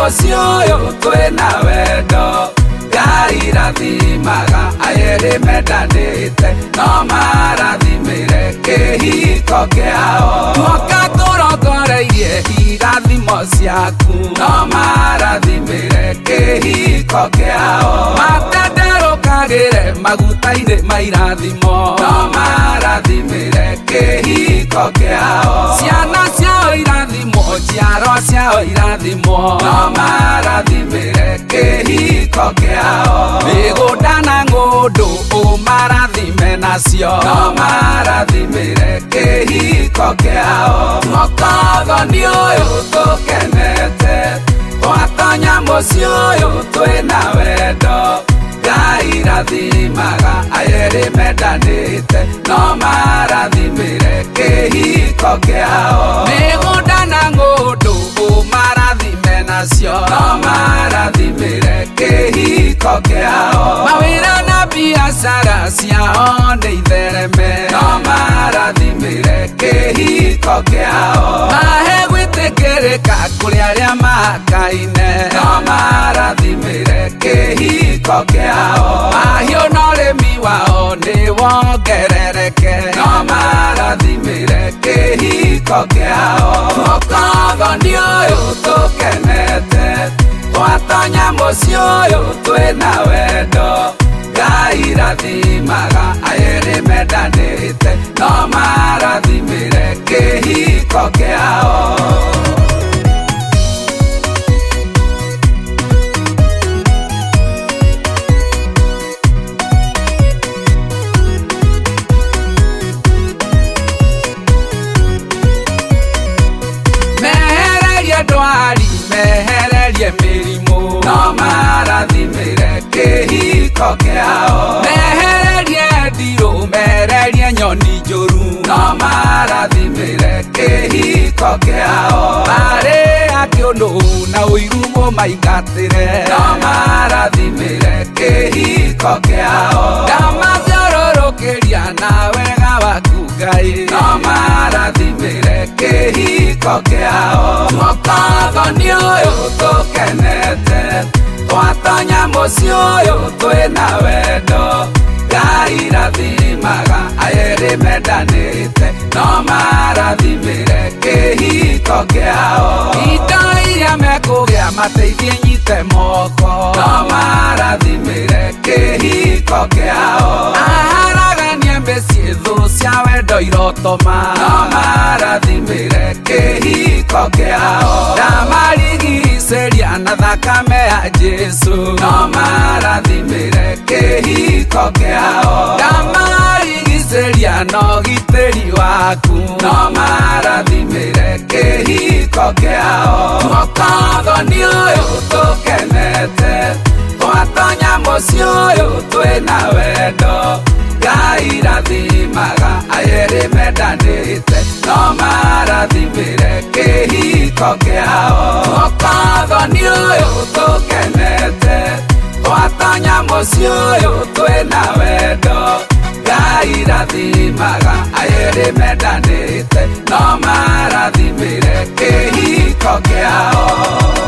mũcio ũyũ twĩna wendo Ngai rathimaga aerĩ mendanĩte no marathimĩre kĩhiko kĩao Tuoka tũrongoreirie irathimo ciaku no marathimĩre kĩhiko kĩao Matenderũkagĩre maguta-inĩ ma irathimo no marathimĩre kĩhiko kĩao Ciana ciao irathimo njiaro ciao irathimo no marathimĩre kĩhiko kĩao Mĩgũnda na ng'ũndũ ũmarathime nacio no marathimĩre kĩhiko kĩao Mũkothoni ũyũ tũkenete Twatonya mũciĩ ũyũ twĩna wendo Ngai rathimaga aerĩ mendanĩte no marathimĩre kĩhiko kĩao Mĩgũnda na ng'ũndũ ũmarathime nacio no marathimĩre kĩhiko kĩao Mawĩra na biacara ciao nĩ ithereme no marathimĩre kĩhiko kĩao Mahe gwĩtĩkĩrĩka kũrĩ arĩa mahakaine no marathimĩre kĩhiko kĩao Mahiũ na ũrĩmi wao nĩ wongerereke no marathimĩre kĩhiko kĩao Mũkothoni ũyũ tũkenete Twatonya mũciĩ ũyũ twĩna wendo Ngai rathimaga aerĩ mendanĩte no marathimĩre kĩhiko kĩao Mehererie ndwari mehererie mĩrimũ no marathimĩre kĩhiko kĩao Mehererie ndirũ mehererie nyoni njũru no marathimĩre kĩhiko kĩao Marĩ akĩũnũ na ũiru mũmaingatĩre no marathimĩre kĩhiko kĩao Ndamathiũrũrũkĩria na wega waku Ngai no marathimĩre kĩhiko kĩao Mũkothoni ũyũ tũkenete Twatonya mũciĩ ũyũ twĩna wendo Ngai rathimaga aerĩ mendanĩte no marathimĩre kĩhiko kĩao Indo iria mekũgĩa mateithie nyite moko no marathimĩre kĩhiko kĩao Aharagania mĩciĩ thũ cia wendo irotoma no marathimĩre kĩhiko kĩao Ndamarigicĩria na thakame ya Jesu no marathimĩre kĩhiko kĩao Ndamarigicĩria na ũgitĩri waku no marathimĩre kĩhiko kĩao Mũkothoni ũyũ tũkenete Twatonya mũciĩ ũyũ twĩna wendo Ngai rathimaga aerĩ mendanĩte no marathimĩre kĩhiko kĩao Mũkothoni ũyũ tũkenete Twatonya mũciĩ ũyũ twĩna wendo Ngai rathimaga aerĩ mendanĩte no marathimĩre kĩhiko kĩao